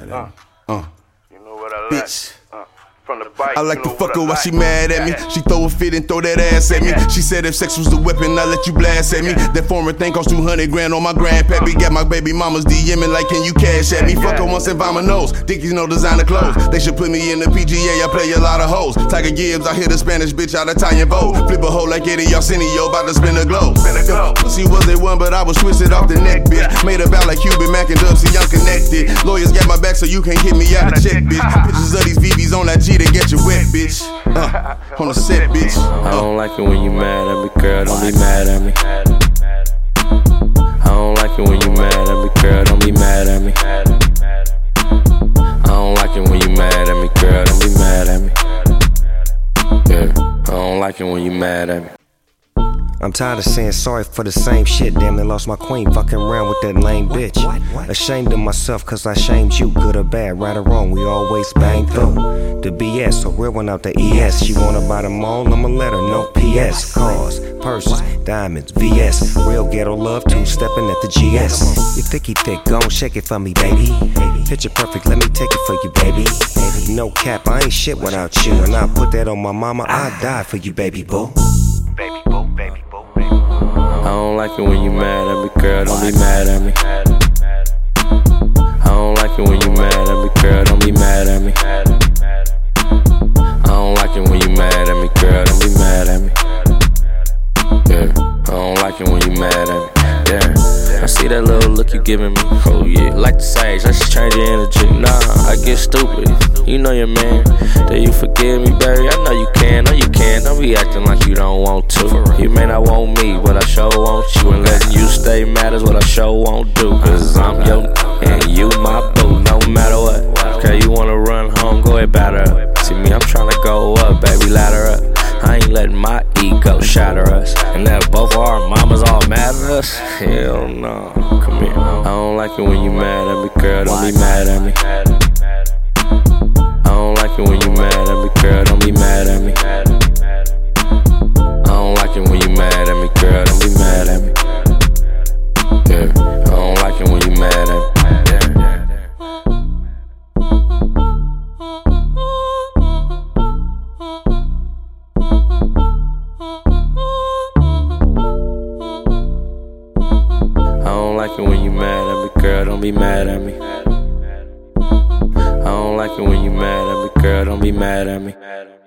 mad at me. You know what I like? Bitch. From the bike, I like to fuck her while she mad at me. She throw a fit and throw that ass at me. She said if sex was the weapon, I let you blast at me. That foreign thing cost 200 grand on my grandpappy. Got my baby mamas DMing like, can you cash at me? Fuck her once and Vamonos. Dickies no designer clothes. They should put me in the PGA, I play a lot of hoes. Tiger Gibbs, I hit a Spanish bitch out of Italian Vogue. Flip a hoe like Eddie Arsenio, about to spin a globe. Pussy was a one, but I was twisted off the neck, bitch. Made about like Cuban Mac and Dub, see I'm connected. Lawyers got my back so you can't hit me out of check, bitch. Pictures of these VVs on that G to get you wet, bitch. On the set, bitch. I don't like it when you mad at me, girl, don't be mad at me. I don't like it when you mad at me, girl, don't be mad at me. I don't like it when you mad at me, girl, don't be mad at me. Yeah, I don't like it when you mad at me. I'm tired of saying sorry for the same shit. Damn, they lost my queen, fucking around with that lame bitch. Ashamed of myself cause I shamed you. Good or bad, right or wrong, we always bang through the BS, so real one out the ES. She wanna buy them all, I'ma let her know PS. Cars, purses, diamonds, VS. Real ghetto love, two-stepping at the GS. You thicky thick, gon' shake it for me, baby. Picture perfect, let me take it for you, baby. No cap, I ain't shit without you. And I put that on my mama, I'd die for you, baby boo. Baby boo, baby boo. I don't like it when you mad at me, girl, don't be mad at me. I don't like it when you mad at me, girl, don't be mad at me. I don't like it when you mad at me, girl, don't be mad at me. Yeah, I don't like it when you mad at me. Yeah, I see that little look you giving me. Oh yeah, like the sage, I just change your energy. Nah, I get stupid. You know your man. Do you forgive me, baby? I know you can, know you can. Don't be acting like you don't want to. You may not want me, but I sure want you. And letting you stay mad is what I sure won't do. Cause I'm your and you my boo, no matter what. Okay, you wanna run home, go ahead, batter up. See me, I'm tryna go up, baby, ladder up. I ain't letting my ego shatter us. And that both of our mamas all mad at us? Hell no, come here. I don't like it when you mad at me, girl, don't be mad at me. I don't like it when you mad at me, girl, don't be mad at me. I don't like it when you mad at me, girl, don't be mad at me. Yeah, I don't like it when you mad at me. I don't like it when you mad at me, girl, don't be mad at me. I don't like it when you mad at me, girl, don't be mad at me.